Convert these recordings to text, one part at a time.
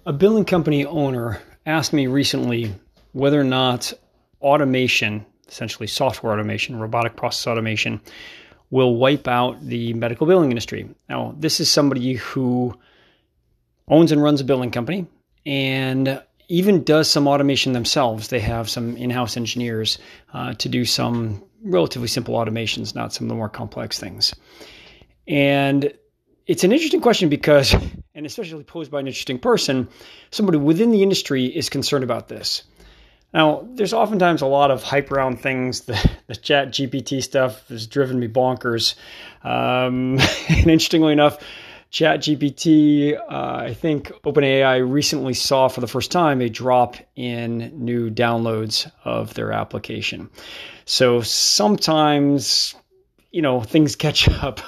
A billing company owner asked me recently whether or not automation, essentially software automation, robotic process automation, will wipe out the medical billing industry. Now, this is somebody who owns and runs a billing company and even does some automation themselves. They have some in-house engineers to do some relatively simple automations, not some of the more complex things. And it's an interesting question because, and especially posed by an interesting person, somebody within the industry is concerned about this. Now, there's oftentimes a lot of hype around things. The chat GPT stuff has driven me bonkers. And interestingly enough, chat GPT, I think OpenAI recently saw for the first time a drop in new downloads of their application. So sometimes, things catch up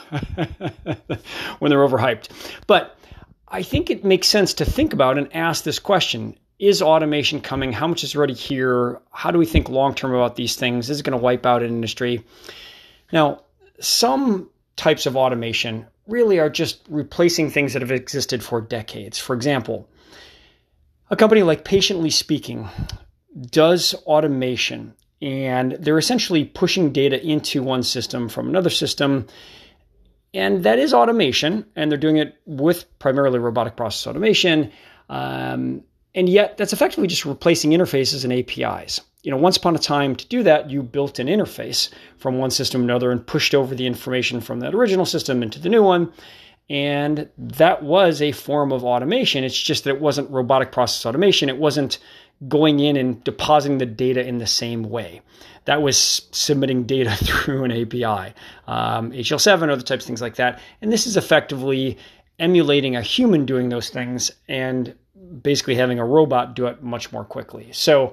when they're overhyped. But I think it makes sense to think about and ask this question. Is automation coming? How much is already here? How do we think long-term about these things? Is it going to wipe out an industry? Now, some types of automation really are just replacing things that have existed for decades. For example, a company like Patiently Speaking does automation, and they're essentially pushing data into one system from another system. And that is automation, and they're doing it with primarily robotic process automation. And yet that's effectively just replacing interfaces and APIs. Once upon a time to do that, you built an interface from one system to another and pushed over the information from that original system into the new one. And that was a form of automation. It's just that it wasn't robotic process automation. It wasn't going in and depositing the data in the same way. That was submitting data through an API, HL7, other types of things like that. And this is effectively emulating a human doing those things and basically having a robot do it much more quickly. So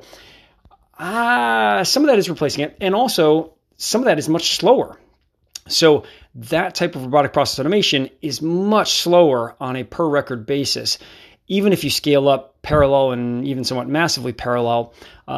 some of that is replacing it. And also some of that is much slower. So that type of robotic process automation is much slower on a per record basis, even if you scale up parallel and even somewhat massively parallel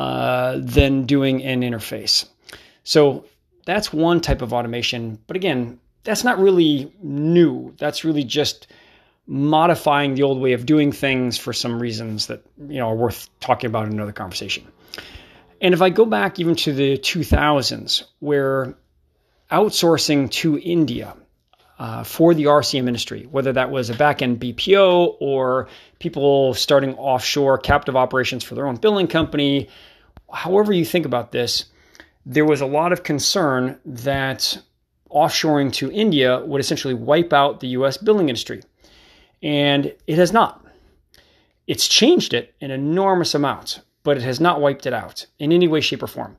than doing an interface. So that's one type of automation. But again, that's not really new. That's really just modifying the old way of doing things for some reasons that are worth talking about in another conversation. And if I go back even to the 2000s, where outsourcing to India for the RCM industry, whether that was a back-end BPO or people starting offshore captive operations for their own billing company, however you think about this, there was a lot of concern that offshoring to India would essentially wipe out the US billing industry. And it has not. It's changed it an enormous amount, but it has not wiped it out in any way, shape, or form.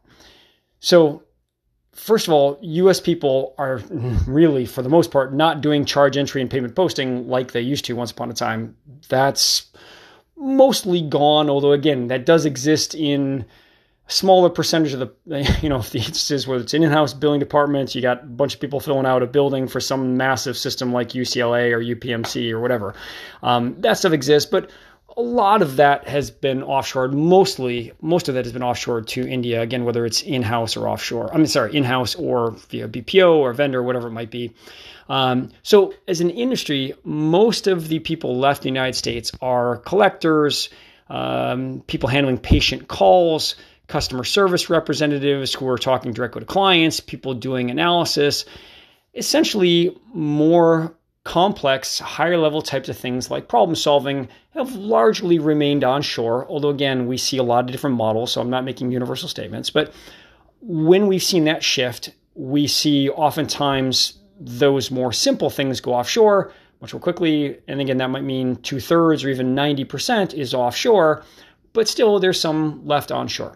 So first of all, US people are really, for the most part, not doing charge entry and payment posting like they used to once upon a time. That's mostly gone, although again, that does exist in a smaller percentage of the instances where it's in-house billing departments. You got a bunch of people filling out a building for some massive system like UCLA or UPMC or whatever. That stuff exists, but a lot of that has been offshored. Most of that has been offshored to India, again, whether it's in-house or offshore. In-house or via BPO or vendor, whatever it might be. So as an industry, most of the people left in the United States are collectors, people handling patient calls, customer service representatives who are talking directly to clients, people doing analysis, essentially more complex, higher level types of things like problem solving have largely remained onshore. Although again, we see a lot of different models, so I'm not making universal statements. But when we've seen that shift, we see oftentimes those more simple things go offshore much more quickly. And again, that might mean 2/3 or even 90% is offshore, but still there's some left onshore.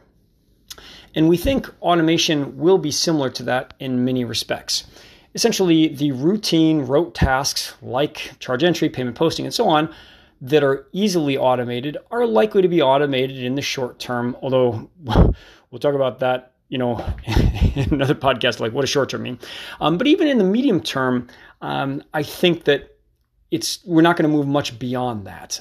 And we think automation will be similar to that in many respects. Essentially, the rote tasks like charge entry, payment posting, and so on that are easily automated are likely to be automated in the short term, although we'll talk about that, in another podcast, like what does short term mean? But even in the medium term, I think that we're not going to move much beyond that.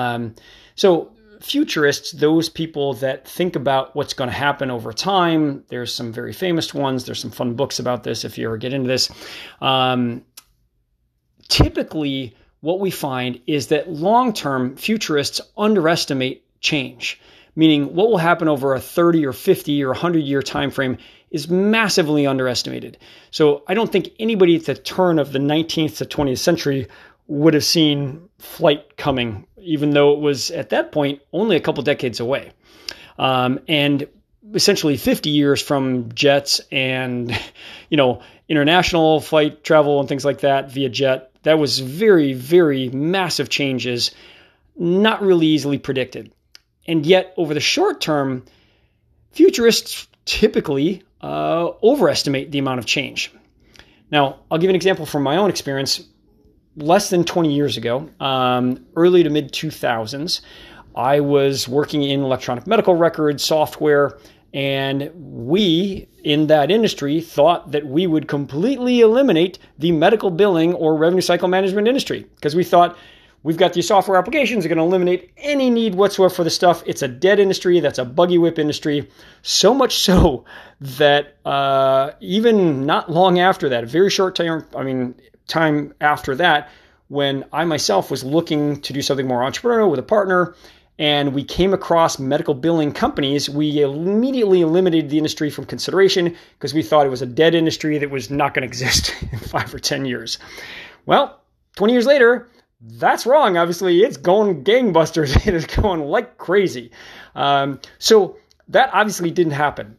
So futurists, those people that think about what's going to happen over time, there's some very famous ones. There's some fun books about this if you ever get into this. Typically, what we find is that long-term futurists underestimate change, meaning what will happen over a 30 or 50 or 100-year time frame is massively underestimated. So I don't think anybody at the turn of the 19th to 20th century would have seen flight coming, even though it was at that point only a couple decades away. And essentially 50 years from jets and, international flight travel and things like that via jet, that was very, very massive changes, not really easily predicted. And yet over the short term, futurists typically overestimate the amount of change. Now, I'll give an example from my own experience. Less than 20 years ago, early to mid 2000s, I was working in electronic medical record software, and we in that industry thought that we would completely eliminate the medical billing or revenue cycle management industry because we thought we've got these software applications that are going to eliminate any need whatsoever for the stuff. It's a dead industry. That's a buggy whip industry. So much so that even not long after that, a very short time after that, when I myself was looking to do something more entrepreneurial with a partner, and we came across medical billing companies, we immediately eliminated the industry from consideration because we thought it was a dead industry that was not going to exist in 5 or 10 years. Well, 20 years later, that's wrong. Obviously, it's going gangbusters. It is going like crazy. So that obviously didn't happen.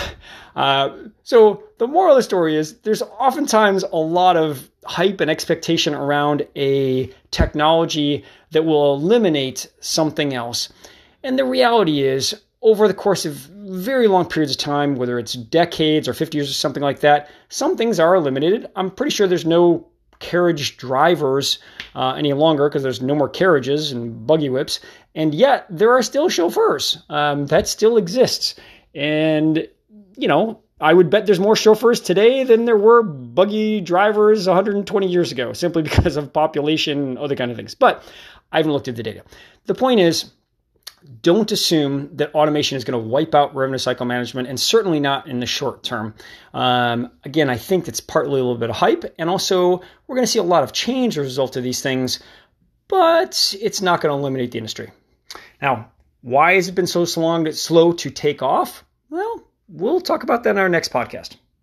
So the moral of the story is there's oftentimes a lot of hype and expectation around a technology that will eliminate something else. And the reality is, over the course of very long periods of time, whether it's decades or 50 years or something like that, some things are eliminated. I'm pretty sure there's no carriage drivers any longer because there's no more carriages and buggy whips. And yet there are still chauffeurs. That still exists. And, I would bet there's more chauffeurs today than there were buggy drivers 120 years ago, simply because of population, other kind of things. But I haven't looked at the data. The point is, don't assume that automation is going to wipe out revenue cycle management, and certainly not in the short term. Again, I think it's partly a little bit of hype, and also we're going to see a lot of change as a result of these things, but it's not going to eliminate the industry. Now, why has it been so slow to take off? Well, we'll talk about that in our next podcast.